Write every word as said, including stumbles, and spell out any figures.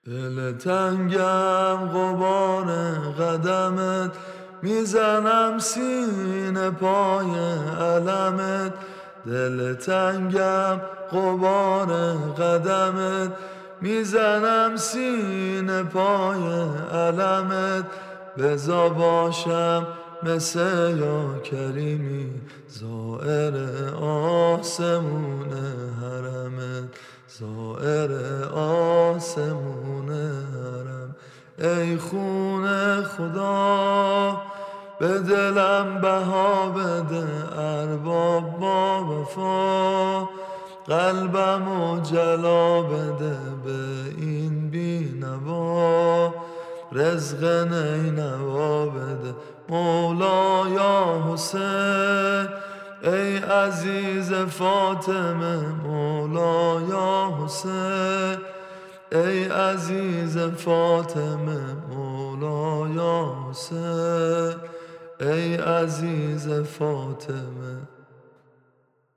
دل تنگم غبار قدمت، میزنم سینه پای علمت. دل تنگم غبار قدمت، میزنم سینه پای علمت. بزا باشم مثل یا کریمی، زائر آسمون حرمت، زائر آسمون حرم. ای خون خدا به دلم بها بده، ارباب با وفا قلبمو جلا بده به این بی نوا. رزق نینوا بده مولا یا حسین، ای عزیز فاطمه مولا یا حسین، ای عزیز فاطمه مولا یا حسین، ای عزیز فاطمه.